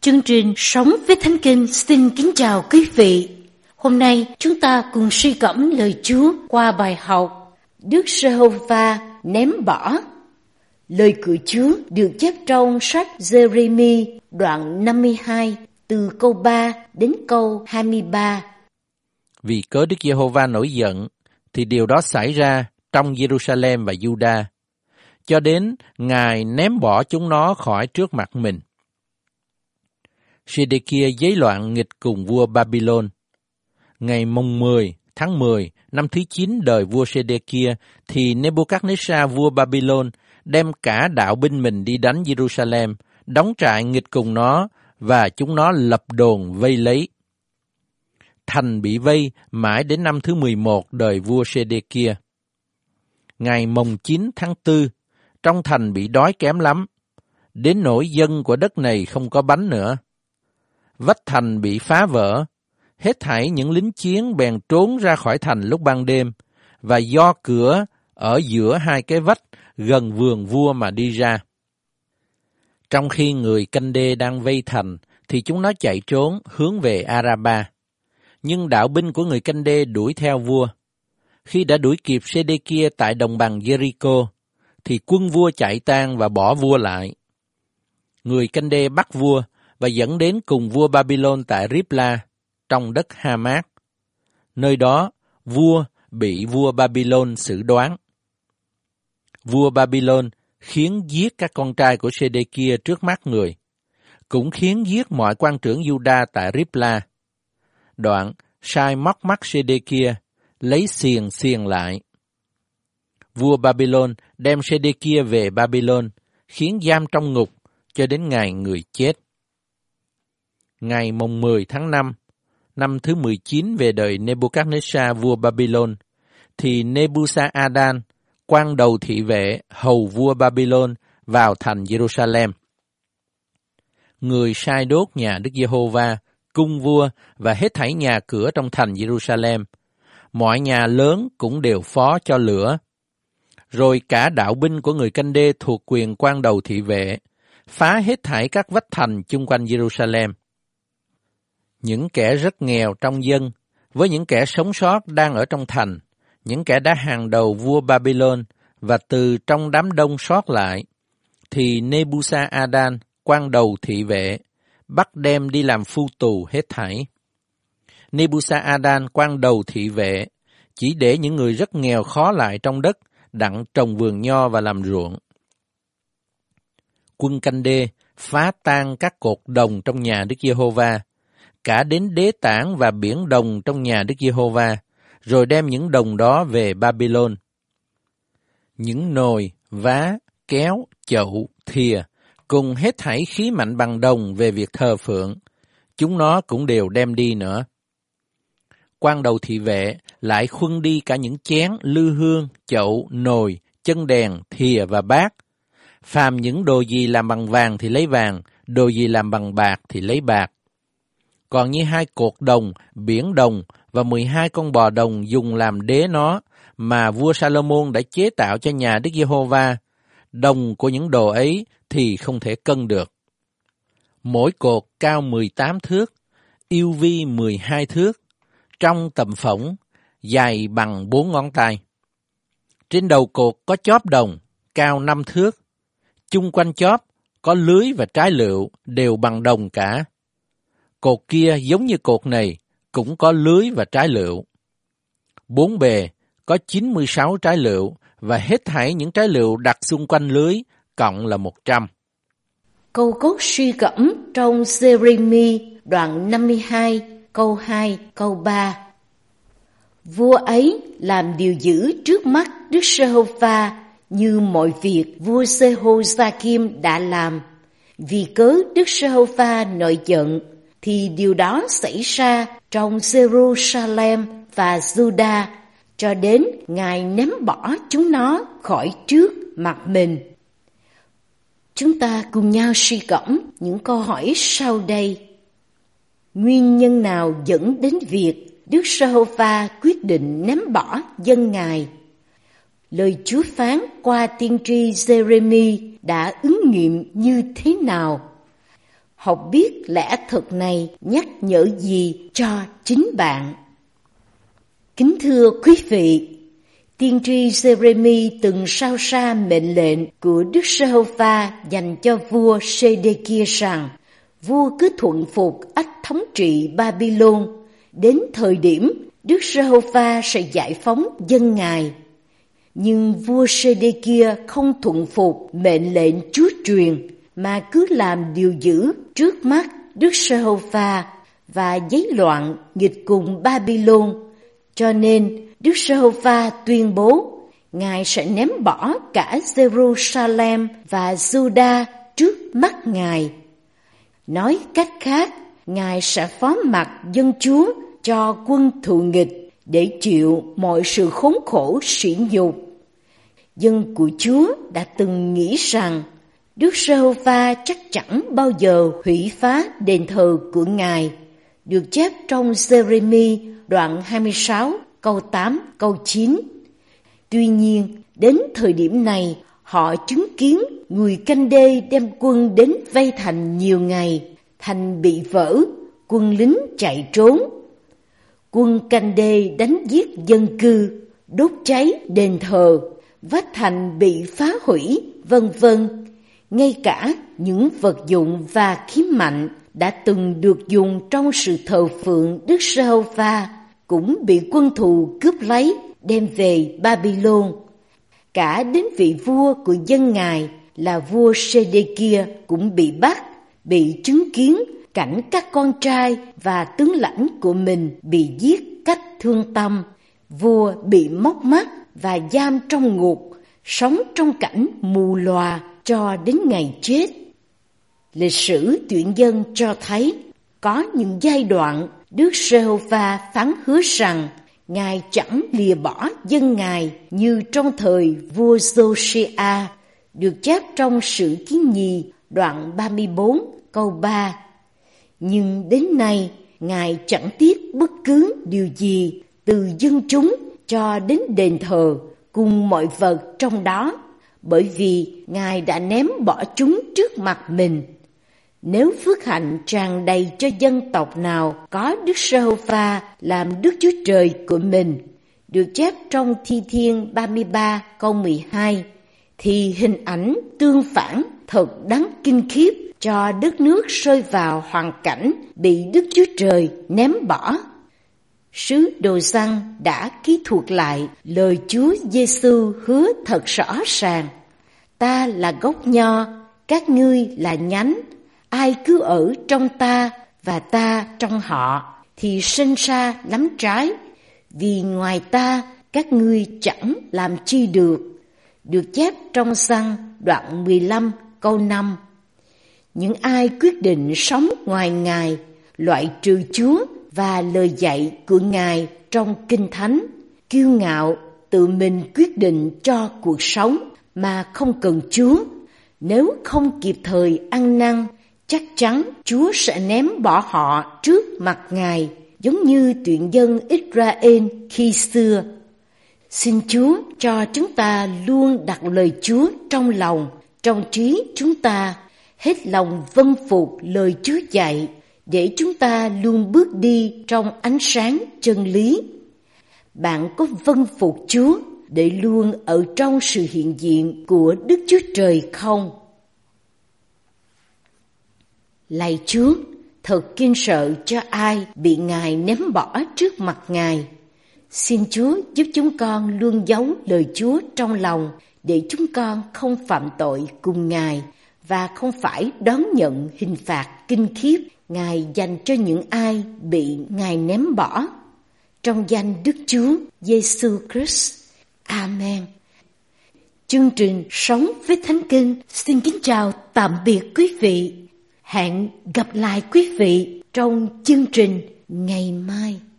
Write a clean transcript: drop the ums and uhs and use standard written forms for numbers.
Chương trình Sống với Thánh Kinh xin kính chào quý vị. Hôm nay chúng ta cùng suy gẫm lời Chúa qua bài học Đức Giê-hô-va ném bỏ. Lời của Chúa được chép trong sách Giê-rê-mi đoạn 52 từ câu 3 đến câu 23. Vì cớ Đức Giê-hô-va nổi giận thì điều đó xảy ra trong Giê-ru-sa-lem và Giu-đa, cho đến Ngài ném bỏ chúng nó khỏi trước mặt mình. Sê-đê-kia giấy loạn nghịch cùng vua Babylon. Ngày mùng 10 tháng 10 năm thứ 9 đời vua Sê-đê-kia thì Nê-bu-cát-nê-sa vua Babylon đem cả đạo binh mình đi đánh Giê-ru-sa-lem, đóng trại nghịch cùng nó và chúng nó lập đồn vây lấy. Thành bị vây mãi đến năm thứ 11 đời vua Sê-đê-kia. Ngày mùng 9 tháng 4, trong thành bị đói kém lắm, đến nỗi dân của đất này không có bánh nữa. Vách thành bị phá vỡ, hết thảy những lính chiến bèn trốn ra khỏi thành lúc ban đêm, và do cửa ở giữa hai cái vách gần vườn vua mà đi ra. Trong khi người canh đê đang vây thành, thì chúng nó chạy trốn hướng về Araba. Nhưng đạo binh của người canh đê đuổi theo vua. Khi đã đuổi kịp Sê-đê-kia tại đồng bằng Giê-ri-cô, thì quân vua chạy tan và bỏ vua lại. Người canh đê bắt vua và dẫn đến cùng vua Babylon tại Ribla, trong đất Ha-mát. Nơi đó, vua bị vua Babylon xử đoán. Vua Babylon khiến giết các con trai của Sê-đê-kia trước mắt người, cũng khiến giết mọi quan trưởng Giu-đa tại Ribla. Đoạn, sai móc mắt Sê-đê-kia, lấy xiềng lại. Vua Babylon đem Sê-đê-kia về Babylon, khiến giam trong ngục cho đến ngày người chết. Ngày mùng 10 tháng 5, năm thứ 19 về đời Nê-bu-cát-nê-sa vua Babylon, thì Nê-bu-sa-a-đan, quan đầu thị vệ hầu vua Babylon vào thành Giê-ru-sa-lem. Người sai đốt nhà Đức Giê-hô-va, cung vua và hết thảy nhà cửa trong thành Giê-ru-sa-lem. Mọi nhà lớn cũng đều phó cho lửa. Rồi cả đạo binh của người canh đê thuộc quyền quan đầu thị vệ, phá hết thảy các vách thành chung quanh Giê-ru-sa-lem. Những kẻ rất nghèo trong dân, với những kẻ sống sót đang ở trong thành, những kẻ đã hàng đầu vua Babylon và từ trong đám đông sót lại, thì Nê-bu-sa-a-đan, quan đầu thị vệ, bắt đem đi làm phu tù hết thảy. Nê-bu-sa-a-đan, quan đầu thị vệ, chỉ để những người rất nghèo khó lại trong đất, đặng trồng vườn nho và làm ruộng. Quân canh đê phá tan các cột đồng trong nhà Đức Giê-hô-va, cả đến đế tảng và biển đồng trong nhà Đức Giê-hô-va, rồi đem những đồng đó về Babylon. Những nồi, vá, kéo, chậu, thìa, cùng hết thảy khí mạnh bằng đồng về việc thờ phượng, chúng nó cũng đều đem đi nữa. Quan đầu thị vệ lại khuân đi cả những chén, lư hương, chậu, nồi, chân đèn, thìa và bát. Phàm những đồ gì làm bằng vàng thì lấy vàng, đồ gì làm bằng bạc thì lấy bạc. Còn như hai cột đồng, biển đồng và 12 con bò đồng dùng làm đế nó, mà vua Salomon đã chế tạo cho nhà Đức Giê-hô-va, đồng của những đồ ấy thì không thể cân được. Mỗi cột cao 18 thước, yêu vi 12 thước, trong tầm phỗng, dài bằng 4 ngón tay. Trên đầu cột có chóp đồng, cao 5 thước. Chung quanh chóp có lưới và trái lựu đều bằng đồng cả. Cột kia giống như cột này, cũng có lưới và trái lựu. 4 bề có 96 trái lựu và hết thảy những trái lựu đặt xung quanh lưới cộng là 100. Câu cốt suy gẫm trong Giê-rê-mi đoạn 52 câu 2 câu 3. Vua ấy làm điều dữ trước mắt Đức Giê-hô-va như mọi việc vua Giê-hô-gia-kim đã làm. Vì cớ Đức Giê-hô-va nổi giận, thì điều đó xảy ra trong Giê-ru-sa-lem và Giu-đa, cho đến Ngài ném bỏ chúng nó khỏi trước mặt mình. Chúng ta cùng nhau suy gẫm những câu hỏi sau đây. Nguyên nhân nào dẫn đến việc Đức Giê-hô-va quyết định ném bỏ dân Ngài? Lời Chúa phán qua tiên tri Giê-rê-mi đã ứng nghiệm như thế nào? học biết lẽ thật này nhắc nhở gì cho chính bạn. Kính thưa quý vị, tiên tri Giê-rê-mi từng sao ra mệnh lệnh của Đức Giê-hô-va dành cho vua Sê-đê-kia rằng vua cứ thuận phục ách thống trị Babylon, đến thời điểm Đức Giê-hô-va sẽ giải phóng dân Ngài. Nhưng vua Sê-đê-kia không thuận phục mệnh lệnh Chúa truyền, mà cứ làm điều dữ trước mắt Đức Giê-hô-va và giấy loạn nghịch cùng Babylon. Cho nên Đức Giê-hô-va tuyên bố Ngài sẽ ném bỏ cả Jerusalem và Juda trước mắt Ngài. Nói cách khác, Ngài sẽ phó mặc dân Chúa cho quân thù nghịch để chịu mọi sự khốn khổ sỉ nhục. Dân của Chúa đã từng nghĩ rằng Đức Giê-hô-va chắc chẳng bao giờ hủy phá đền thờ của Ngài, được chép trong Giê-rê-mi đoạn 26 câu 8 câu 9. Tuy nhiên, đến thời điểm này, họ chứng kiến người canh đê đem quân đến vây thành nhiều ngày, thành bị vỡ, quân lính chạy trốn. Quân canh đê đánh giết dân cư, đốt cháy đền thờ, vách thành bị phá hủy, vân vân. Ngay cả những vật dụng và khí mạnh đã từng được dùng trong sự thờ phượng Đức Giê-hô-va cũng bị quân thù cướp lấy, đem về Babylon. Cả đến vị vua của dân Ngài là vua Sê-đê-kia cũng bị bắt, bị chứng kiến cảnh các con trai và tướng lãnh của mình bị giết cách thương tâm. Vua bị móc mắt và giam trong ngục, sống trong cảnh mù lòa cho đến ngày chết. Lịch sử tuyển dân cho thấy có những giai đoạn Đức Giê-hô-va phán hứa rằng Ngài chẳng lìa bỏ dân Ngài như trong thời vua Giô-si-a, được chép trong Sử Ký Nhì đoạn 34 câu 3. Nhưng đến nay, Ngài chẳng tiếc bất cứ điều gì từ dân chúng cho đến đền thờ cùng mọi vật trong đó, bởi vì Ngài đã ném bỏ chúng trước mặt mình. Nếu phước hạnh tràn đầy cho dân tộc nào có Đức Giê-hô-va làm Đức Chúa Trời của mình, được chép trong Thi Thiên 33 câu 12, thì hình ảnh tương phản thật đáng kinh khiếp cho đất nước rơi vào hoàn cảnh bị Đức Chúa Trời ném bỏ. Sứ Đồ Giăng đã ký thuật lại lời Chúa Giêsu hứa thật rõ ràng: Ta là gốc nho, các ngươi là nhánh. Ai cứ ở trong ta và ta trong họ thì sinh ra lắm trái, vì ngoài ta các ngươi chẳng làm chi được. Được chép trong Giăng đoạn 15 câu 5. Những ai quyết định sống ngoài Ngài, loại trừ Chúa và lời dạy của Ngài trong Kinh Thánh, kiêu ngạo tự mình quyết định cho cuộc sống mà không cần Chúa, nếu không kịp thời ăn năn, chắc chắn Chúa sẽ ném bỏ họ trước mặt Ngài, giống như tuyển dân Israel khi xưa. Xin Chúa cho chúng ta luôn đặt lời Chúa trong lòng, trong trí chúng ta, hết lòng vâng phục lời Chúa dạy, để chúng ta luôn bước đi trong ánh sáng chân lý. Bạn có vâng phục Chúa để luôn ở trong sự hiện diện của Đức Chúa Trời không? Lạy Chúa, thật kinh sợ cho ai bị Ngài ném bỏ trước mặt Ngài. Xin Chúa giúp chúng con luôn giấu lời Chúa trong lòng, để chúng con không phạm tội cùng Ngài và không phải đón nhận hình phạt kinh khiếp Ngài dành cho những ai bị Ngài ném bỏ. Trong danh Đức Chúa Giêsu Christ. Amen. Chương trình Sống với Thánh Kinh xin kính chào tạm biệt quý vị. Hẹn gặp lại quý vị trong chương trình ngày mai.